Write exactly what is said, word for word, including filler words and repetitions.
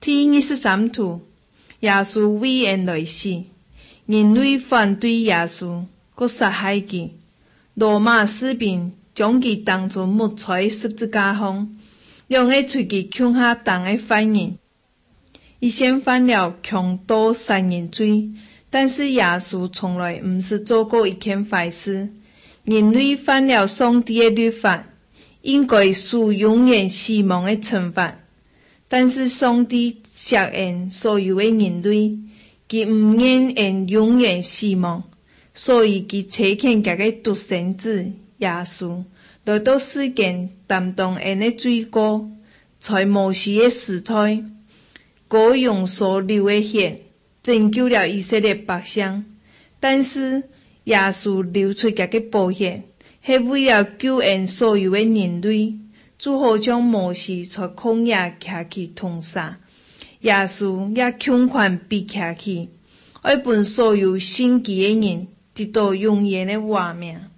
第二十三图，耶稣为因来死，人类反对耶稣，佮杀害佢。罗马士兵将佢当作木材十字架上，用个喙齿抢下当个犯人。伊先犯了强盗杀人罪，但是耶稣从来唔是做过一件坏事。人类犯了上帝的律法，应该受永远死亡的惩罚。但是上帝赦恩所有的人类，佢唔愿因永远死亡，所以佢差遣佢个独生子耶稣来到世间担当因的罪过，在摩西的时代，羔羊所流的血拯救了以色列百姓。但是耶稣流出佢个宝血，是为了救恩所有的人类。主好将摩西在旷野骑去通杀，耶稣也强款被骑去，爱本所有信基的人得到永远的活命。